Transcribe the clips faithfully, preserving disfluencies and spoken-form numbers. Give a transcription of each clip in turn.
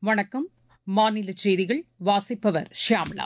வணக்கம். மாநில செய்திகள் வாசிப்பவர் ஷியாமளா.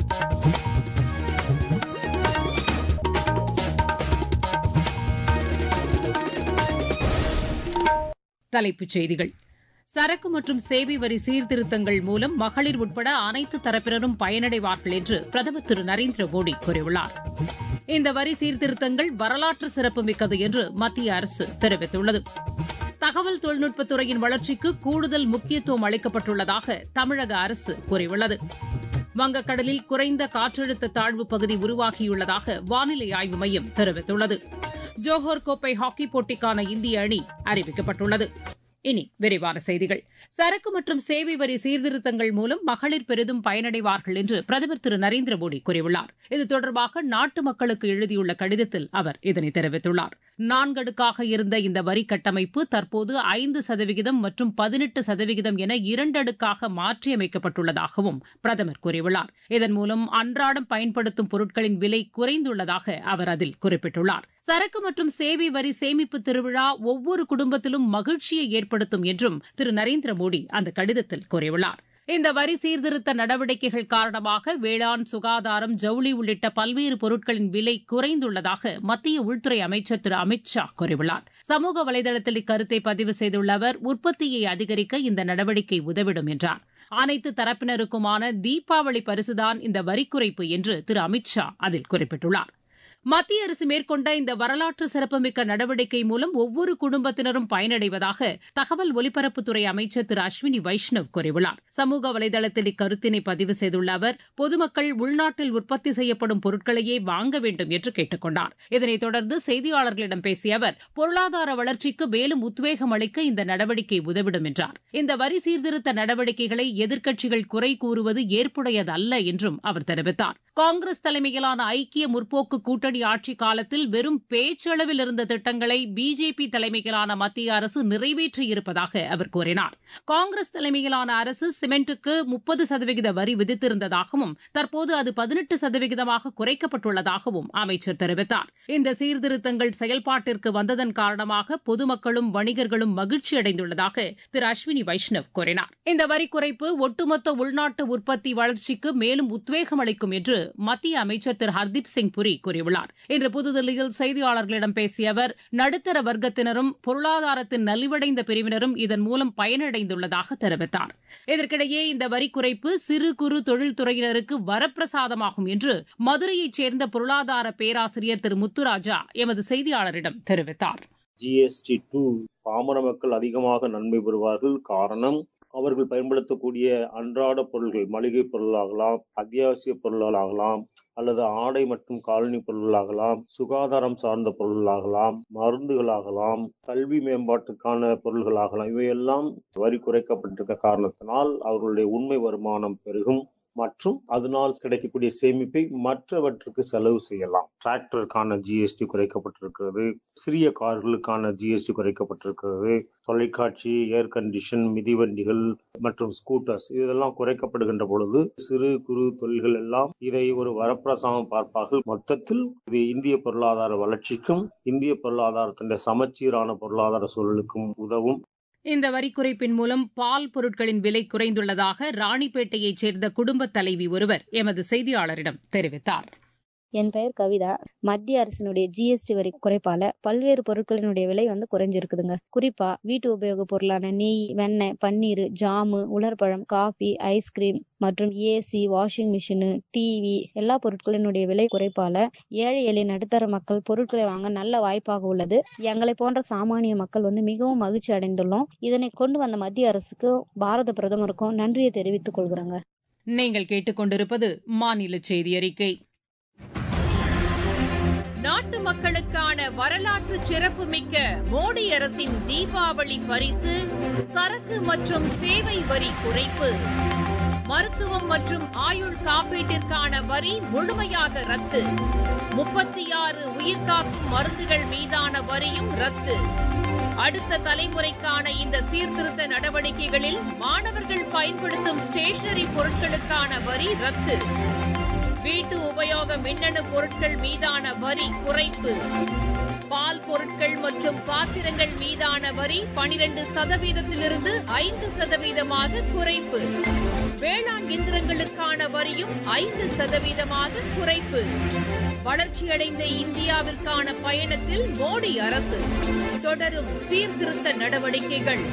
தலைப்புச் செய்திகள். சரக்கு மற்றும் சேவை வரி சீர்திருத்தங்கள் மூலம் மகளிர் உட்பட அனைத்து தரப்பினரும் பயனடைவார்கள் என்று பிரதமர் திரு நரேந்திர மோடி கூறியுள்ளார். இந்த வரி சீர்திருத்தங்கள் வரலாற்று சிறப்புமிக்கது என்று மத்திய அரசு தெரிவித்துள்ளது. தகவல் தொழில்நுட்பத்துறையின் வளர்ச்சிக்கு கூடுதல் முக்கியத்துவம் அளிக்கப்பட்டுள்ளதாக தமிழக அரசு கூறியுள்ளது. வங்கக்கடலில் குறைந்த காற்றழுத்த தாழ்வு பகுதி உருவாகியுள்ளதாக வானிலை ஆய்வு மையம் தெரிவித்துள்ளது. ஜோஹர் கோப்பை ஹாக்கிப் போட்டிக்கான இந்திய அணி அறிவிக்கப்பட்டுள்ளது. இனி விரிவான செய்திகள். சரக்கு மற்றும் சேவை வரி சீர்திருத்தங்கள் மூலம் மகளிர் பெரிதும் பயனடைவார்கள் என்று பிரதமர் திரு நரேந்திர மோடி கூறியுள்ளார். இது தொடர்பாக நாட்டு மக்களுக்கு எழுதியுள்ள கடிதத்தில் அவர் இதனை தெரிவித்துள்ளார். நான்கடுக்காக இருந்த இந்த வரி கட்டமைப்பு தற்போது ஐந்து சதவிகிதம் மற்றும் பதினெட்டு சதவிகிதம் என இரண்டடுக்காக மாற்றியமைக்கப்பட்டுள்ளதாகவும் பிரதமர் கூறியுள்ளார். இதன் மூலம் அன்றாடம் பயன்படுத்தும் பொருட்களின் விலை குறைந்துள்ளதாக அவர் அதில் குறிப்பிட்டுள்ளார். சரக்கு மற்றும் சேவை வரி சேமிப்பு திருவிழா ஒவ்வொரு குடும்பத்திலும் மகிழ்ச்சியை ஏற்படுத்தும் என்றும் திரு நரேந்திர மோடி அந்த கடிதத்தில் கூறியுள்ளார். இந்த வரி சீர்திருத்த நடவடிக்கைகள் காரணமாக வேளாண், சுகாதாரம், ஜவுளி உள்ளிட்ட பல்வேறு பொருட்களின் விலை குறைந்துள்ளதாக மத்திய உள்துறை அமைச்சர் திரு அமித் ஷா கூறியுள்ளார். சமூக வலைதளத்தில் இக்கருத்தை பதிவு செய்துள்ள அவர், உற்பத்தியை அதிகரிக்க இந்த நடவடிக்கை உதவிடும் என்றார். அனைத்து தரப்பினருக்குமான தீபாவளி பரிசுதான் இந்த வரி குறைப்பு என்று திரு அமித் ஷா அதில் குறிப்பிட்டுள்ளார். மத்திய அரசு மேற்கொண்ட இந்த வரலாற்று சிறப்புமிக்க நடவடிக்கை மூலம் ஒவ்வொரு குடும்பத்தினரும் பயனடைவதாக தகவல் ஒலிபரப்புத்துறை அமைச்சர் திரு அஸ்வினி வைஷ்ணவ் கூறியுள்ளார். சமூக வலைதளத்தில் இக்கருத்தினை பதிவு செய்துள்ள அவர், பொதுமக்கள் உள்நாட்டில் உற்பத்தி செய்யப்படும் பொருட்களையே வாங்க வேண்டும் என்று கேட்டுக் கொண்டார். இதனைத் தொடர்ந்து செய்தியாளர்களிடம் பேசிய அவர், பொருளாதார வளர்ச்சிக்கு மேலும் உத்வேகம் அளிக்க இந்த நடவடிக்கை உதவிடும் என்றார். இந்த வரி சீர்திருத்த நடவடிக்கைகளை எதிர்க்கட்சிகள் குறை கூறுவது ஏற்புடையதல்ல என்றும் அவர் தெரிவித்தார். காங்கிரஸ் தலைமையிலான ஐக்கிய முற்போக்கு கூட்டணி ஆட்சி காலத்தில் வெறும் பேச்சளவில் இருந்த திட்டங்களை பிஜேபி தலைமையிலான மத்திய அரசு நிறைவேற்றியிருப்பதாக அவர் கூறினார். காங்கிரஸ் தலைமையிலான அரசு சிமெண்ட்டுக்கு முப்பது சதவிகித வரி விதித்திருந்ததாகவும் தற்போது அது பதினெட்டு சதவிகிதமாக குறைக்கப்பட்டுள்ளதாகவும் அமைச்சர் தெரிவித்தார். இந்த சீர்திருத்தங்கள் செயல்பாட்டிற்கு வந்ததன் காரணமாக பொதுமக்களும் வணிகர்களும் மகிழ்ச்சி அடைந்துள்ளதாக திரு அஸ்வினி வைஷ்ணவ் கூறினார். இந்த வரி குறைப்பு ஒட்டுமொத்த உள்நாட்டு உற்பத்தி வளர்ச்சிக்கு மேலும் உத்வேகம் அளிக்கும் என்று மத்திய அமைச்சர் திரு ஹர்தீப் சிங் புரி கூறியுள்ளார். இன்று புதுதில்லியில் செய்தியாளர்களிடம் பேசிய அவர், நடுத்தர வர்க்கத்தினரும் பொருளாதாரத்தின் நலிவடைந்த பிரிவினரும் இதன் மூலம் பயனடைந்துள்ளதாக தெரிவித்தார். இதற்கிடையே இந்த வரி குறைப்பு சிறு குறு தொழில்துறையினருக்கு வரப்பிரசாதமாகும் என்று மதுரையைச் சேர்ந்த பொருளாதார பேராசிரியர் திரு முத்துராஜா எமது செய்தியாளரிடம் தெரிவித்தார். ஜிஎஸ்டி டூ பாமர மக்கள் அதிகமாக நன்மை பெறுவார்கள். காரணம், அவர்கள் பயன்படுத்தக்கூடிய அன்றாட பொருள்கள், மளிகை பொருளாகலாம், அத்தியாவசிய பொருளாகலாம், அல்லது ஆடை மற்றும் காலனி பொருளாகலாம், சுகாதாரம் சார்ந்த பொருளாகலாம், மருந்துகளாகலாம், கல்வி மேம்பாட்டுக்கான பொருள்களாகலாம், இவையெல்லாம் வரி குறைக்கப்பட்டிருக்க காரணத்தினால் அவர்களுடைய உண்மை வருமானம் பெருகும் மற்றும் அதனால் கிடைக்கக்கூடிய சேமிப்பை மற்றவற்றுக்கு செலவு செய்யலாம். டிராக்டருக்கான ஜிஎஸ்டி குறைக்கப்பட்டிருக்கிறது, சிறிய கார்களுக்கான ஜிஎஸ்டி குறைக்கப்பட்டிருக்கிறது, தொலைக்காட்சி, ஏர் கண்டிஷன், மிதிவண்டிகள் மற்றும் ஸ்கூட்டர்ஸ் இதெல்லாம் குறைக்கப்படுகின்ற பொழுது சிறு குறு தொழில்கள் எல்லாம் இதை ஒரு வரப்பிரசாதம் பார்ப்பார்கள். மொத்தத்தில் இது இந்திய பொருளாதார வளர்ச்சிக்கும் இந்திய பொருளாதாரத்தின் சமச்சீரான பொருளாதார சூழலுக்கும் உதவும். இந்த வரி குறைப்பின் மூலம் பால் பொருட்களின் விலை குறைந்துள்ளதாக ராணிப்பேட்டையைச் சேர்ந்த குடும்பத் தலைவி ஒருவர் எமது செய்தியாளரிடம் தெரிவித்தார். என் பெயர் கவிதா. மத்திய அரசினுடைய ஜிஎஸ்டி வரி குறைப்பால பல்வேறு பொருட்களினுடைய விலை வந்து குறைஞ்சிருக்குதுங்க. குறிப்பா வீட்டு உபயோக பொருளான நெய், வெண்ணெய், பன்னீர், ஜாமு, உலர்பழம், காஃபி, ஐஸ்கிரீம் மற்றும் ஏசி, வாஷிங் மிஷினு, டிவி எல்லா பொருட்களினுடைய விலை குறைப்பால ஏழை எளிய நடுத்தர மக்கள் பொருட்களை வாங்க நல்ல வாய்ப்பாக உள்ளது. எங்களை போன்ற சாமானிய மக்கள் வந்து மிகவும் மகிழ்ச்சி அடைந்துள்ளோம். இதனை கொண்டு வந்த மத்திய அரசுக்கு பாரத பிரதமருக்கும் நன்றியை தெரிவித்துக் கொள்கிறோங்க. நீங்கள் கேட்டுக்கொண்டிருப்பது மாநில செய்தி அறிக்கை. நாட்டு மக்களுக்கான வரலாற்று சிறப்புமிக்க மோடி அரசின் தீபாவளி பரிசு சரக்கு மற்றும் சேவை வரி குறைப்பு. மருத்துவம் மற்றும் ஆயுள் காப்பீட்டிற்கான வரி முழுமையாக ரத்து. முப்பத்தி ஆறு உயிர்காக்கும் மருந்துகள் மீதான வரியும் ரத்து. அடுத்த தலைமுறைக்கான இந்த சீர்திருத்த நடவடிக்கைகளில் மாணவர்கள் பயன்படுத்தும் ஸ்டேஷனரி பொருட்களுக்கான வரி ரத்து. வீட்டு உபயோக மின்னணு பொருட்கள் மீதான வரி குறைப்பு. பால் பொருட்கள் மற்றும் பாத்திரங்கள் மீதான வரி பனிரெண்டு சதவீதத்திலிருந்து ஐந்து சதவீதமாக குறைப்பு. வேளாண் இயந்திரங்களுக்கான வரியும் ஐந்து சதவீதமாக குறைப்பு. வளர்ச்சியடைந்த இந்தியாவிற்கான பயணத்தில் மோடி அரசு தொடரும் சீர்திருத்த நடவடிக்கைகள்.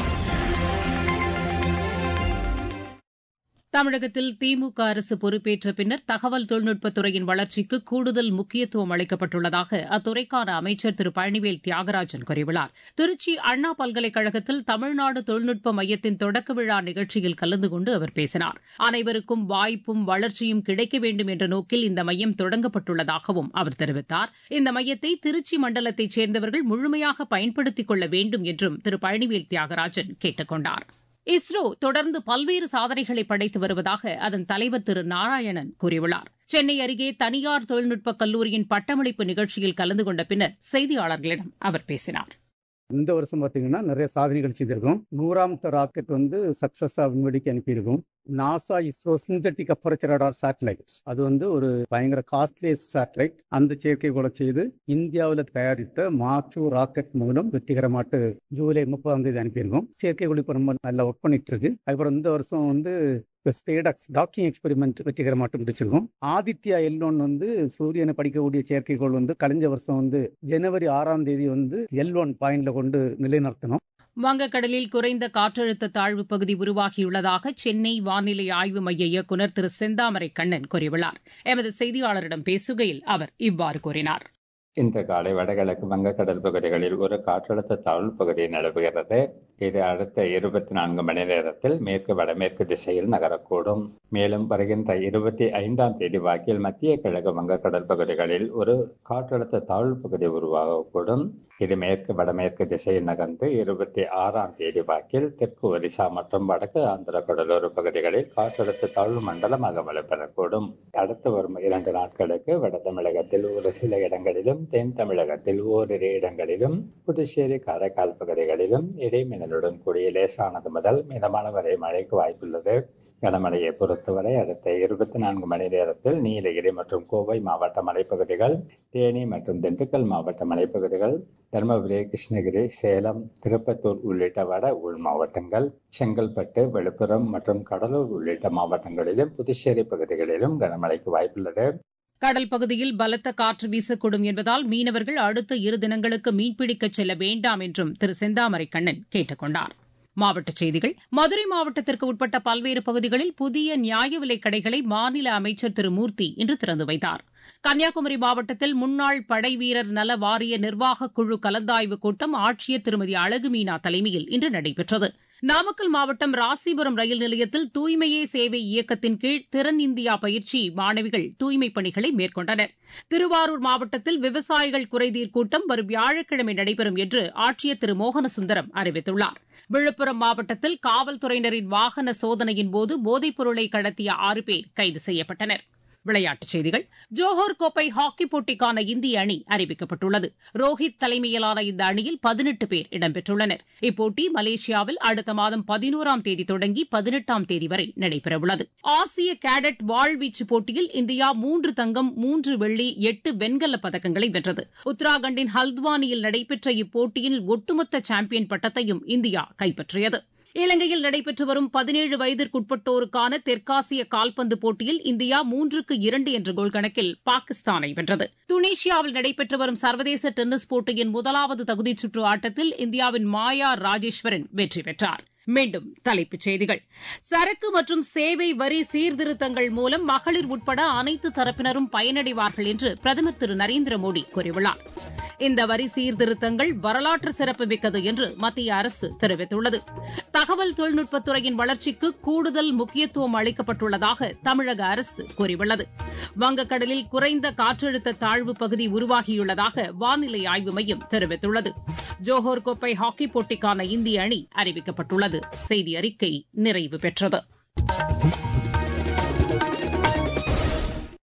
தமிழகத்தில் திமுக அரசு பொறுப்பேற்ற பின்னர் தகவல் தொழில்நுட்பத்துறையின் வளர்ச்சிக்கு கூடுதல் முக்கியத்துவம் அளிக்கப்பட்டுள்ளதாக அத்துறைக்கான அமைச்சர் திரு பழனிவேல் தியாகராஜன் கூறியுள்ளார். திருச்சி அண்ணா பல்கலைக்கழகத்தில் தமிழ்நாடு தொழில்நுட்ப மையத்தின் தொடக்க விழா நிகழ்ச்சியில் கலந்து கொண்டு அவர் பேசினார். அனைவருக்கும் வாய்ப்பும் வளர்ச்சியும் கிடைக்க வேண்டும் என்ற நோக்கில் இந்த மையம் தொடங்கப்பட்டுள்ளதாகவும் அவர் தெரிவித்தார். இந்த மையத்தை திருச்சி மண்டலத்தைச் சேர்ந்தவர்கள் முழுமையாக பயன்படுத்திக் கொள்ள வேண்டும் என்றும் திரு பழனிவேல் தியாகராஜன் கேட்டுக் கொண்டார். இஸ்ரோ தொடர்ந்து பல்வேறு சாதனைகளை படைத்து வருவதாக அதன் தலைவர் திரு நாராயணன் கூறியுள்ளார். சென்னை அருகே தனியார் தொழில்நுட்பக் கல்லூரியின் பட்டமளிப்பு நிகழ்ச்சியில் கலந்து கொண்ட பின்னர் செய்தியாளர்களிடம் அவர் பேசினார். இந்த வருஷம் பார்த்தீங்கன்னா நிறைய சாதனைகள் செய்திருக்கோம். நூறாமத்த ராக்கெட் வந்து சக்சஸா விண்வெளிக்கு அனுப்பியிருக்கோம். NASA ISRO synthetic aperture radar satellite, அது வந்து ஒரு பயங்கர காஸ்ட்லியஸ்ட் சேட்டலைட். அந்த செயற்கைக்கோளை செய்து இந்தியாவில் தயாரித்த மாற்று ராக்கெட் மூலம் வெற்றிகரமாட்டு ஜூலை முப்பதாம் தேதி அனுப்பியிருக்கோம். செயற்கைக்கோள் இப்போ ரொம்ப நல்லா ஒர்க் பண்ணிட்டு இருக்கு. அதுக்கப்புறம் இந்த வருஷம் வந்து ஸ்பேடக்ஸ் டாக்கிங் எக்ஸ்பெரிமெண்ட் வெற்றிகரமாட்டு முடிச்சிருக்கோம். ஆதித்யா எல் ஒன் வந்து சூரியனை படிக்கக்கூடிய செயற்கைக்கோள் வந்து கழிஞ்ச வருஷம் வந்து ஜனவரி ஆறாம் தேதி வந்து எல் ஒன் பாயிண்ட்ல கொண்டு நிலைநிறுத்தணும். வங்கக்கடலில் குறைந்த காற்றழுத்த தாழ்வு பகுதி உருவாகியுள்ளதாக சென்னை வானிலை ஆய்வு மைய இயக்குநர் திரு செந்தாமரை கண்ணன் கூறியுள்ளார். எமது செய்தியாளரிடம் பேசுகையில் அவர் இவ்வாறு கூறினார். இன்று காலை வடகிழக்கு வங்கக்கடல் பகுதிகளில் ஒரு காற்றழுத்த தாழ்வு பகுதி நிலவுகிறது. இது அடுத்த இருபத்தி நான்கு மணி நேரத்தில் மேற்கு வடமேற்கு திசையில் நகரக்கூடும். மேலும் வருகின்ற இருபத்தி ஐந்தாம் தேதி வாக்கில் மத்திய கிழக்கு வங்கக்கடல் பகுதிகளில் ஒரு காற்றழுத்த தாழ்வு பகுதி உருவாகக்கூடும். இது மேற்கு வடமேற்கு திசையில் நகர்ந்து இருபத்தி ஆறாம் தேதி வாக்கில் தெற்கு ஒரிசா மற்றும் வடக்கு ஆந்திர கடலோர பகுதிகளில் காற்றழுத்த தாழ்வு மண்டலமாக வலுப்பெறக்கூடும். அடுத்து வரும் இரண்டு நாட்களுக்கு வட தமிழகத்தில் ஒரு சில இடங்களிலும், தென் தமிழகத்தில் ஓரிரு இடங்களிலும், புதுச்சேரி காரைக்கால் பகுதிகளிலும் இடைமின்னலுடன் கூடிய லேசானது முதல் மிதமான வரை மழைக்கு வாய்ப்புள்ளது. கனமழையை பொறுத்தவரை அடுத்த இருபத்தி நான்கு மணி நேரத்தில் நீலகிரி மற்றும் கோவை மாவட்ட மலைப்பகுதிகள், தேனி மற்றும் திண்டுக்கல் மாவட்ட மலைப்பகுதிகள், தருமபுரி, கிருஷ்ணகிரி, சேலம், திருப்பத்தூர் உள்ளிட்ட வட உள் மாவட்டங்கள், செங்கல்பட்டு, விழுப்புரம் மற்றும் கடலூர் உள்ளிட்ட மாவட்டங்களிலும், புதுச்சேரி பகுதிகளிலும் கனமழைக்கு வாய்ப்புள்ளது. கடல் பகுதியில் பலத்த காற்று வீசக்கூடும் என்பதால் மீனவர்கள் அடுத்த இரு தினங்களுக்கு மீன்பிடிக்க செல்ல வேண்டாம் என்றும் திரு செந்தாமரை கண்ணன் கேட்டுக் கொண்டார். மாவட்டச் செய்திகள். மதுரை மாவட்டத்திற்கு உட்பட்ட பல்வேறு பகுதிகளில் புதிய நியாய விலைக் கடைகளை மாநில அமைச்சர் திரு மூர்த்தி இன்று திறந்து வைத்தார். கன்னியாகுமரி மாவட்டத்தில் முன்னாள் படைவீரர் நல வாரிய நிர்வாகக் குழு கலந்தாய்வுக் கூட்டம் ஆட்சியர் திருமதி அழகுமீனா தலைமையில் இன்று நடைபெற்றது. நாமக்கல் மாவட்டம் ராசிபுரம் ரயில் நிலையத்தில் தூய்மையே சேவை இயக்கத்தின் கீழ் திறன் இந்தியா பயிற்சி மாணவிகள் தூய்மைப் பணிகளை மேற்கொண்டனர். திருவாரூர் மாவட்டத்தில் விவசாயிகள் குறைதீர் கூட்டம் வரும் வியாழக்கிழமை நடைபெறும் என்று ஆட்சியர் திரு மோகனசுந்தரம் அறிவித்துள்ளார். விழுப்புரம் மாவட்டத்தில் காவல்துறையினரின் வாகன சோதனையின் போது போதைப் பொருளை கடத்திய ஆறு பேர் கைது செய்யப்பட்டனர். விளையாட்டுச் செய்திகள். ஜோஹர் கோப்பை ஹாக்கிப் போட்டிக்கான இந்திய அணி அறிவிக்கப்பட்டுள்ளது. ரோஹித் தலைமையிலான இந்த அணியில் பதினெட்டு பேர் இடம்பெற்றுள்ளனர். இப்போட்டி மலேசியாவில் அடுத்த மாதம் பதினோராம் தேதி தொடங்கி பதினெட்டாம் தேதி வரை நடைபெறவுள்ளது. ஆசிய கேடட் வாழ்வீச்சு போட்டியில் இந்தியா மூன்று தங்கம், மூன்று வெள்ளி, எட்டு வெண்கலப் பதக்கங்களை வென்றது. உத்தராகண்டின் ஹல்த்வானியில் நடைபெற்ற இப்போட்டியின் ஒட்டுமொத்த சாம்பியன் பட்டத்தையும் இந்தியா கைப்பற்றியது. இலங்கையில் நடைபெற்று வரும் பதினேழு வயதிற்குட்பட்டோருக்கான தெற்காசிய கால்பந்து போட்டியில் இந்தியா மூன்றுக்கு இரண்டு என்ற கோல் கணக்கில் பாகிஸ்தானை வென்றது. துனிஷியாவில் நடைபெற்று வரும் சர்வதேச டென்னிஸ் போட்டியின் முதலாவது தகுதிச் சுற்று ஆட்டத்தில் இந்தியாவின் மாயா ராஜேஸ்வரன் வெற்றி பெற்றார். மீண்டும் தலைப்புச் செய்திகள். சரக்கு மற்றும் சேவை வரி சீர்திருத்தங்கள் மூலம் மகளிர் உட்பட அனைத்து தரப்பினரும் பயனடைவார்கள் என்று பிரதமர் திரு நரேந்திர மோடி கூறியுள்ளார். இந்த வரி சீர்திருத்தங்கள் வரலாற்று சிறப்புமிக்கது என்று மத்திய அரசு தெரிவித்துள்ளது. தகவல் தொழில்நுட்பத்துறையின் வளர்ச்சிக்கு கூடுதல் முக்கியத்துவம் அளிக்கப்பட்டுள்ளதாக தமிழக அரசு கூறியுள்ளது. வங்கக்கடலில் குறைந்த காற்றழுத்த தாழ்வு பகுதி உருவாகியுள்ளதாக வானிலை ஆய்வு மையம் தெரிவித்துள்ளது. ஜோஹர் கோப்பை ஹாக்கிப் போட்டிக்கான இந்திய அணி அறிவிக்கப்பட்டுள்ளது. செய்தி அறிக்கை நிறைவு பெற்றது.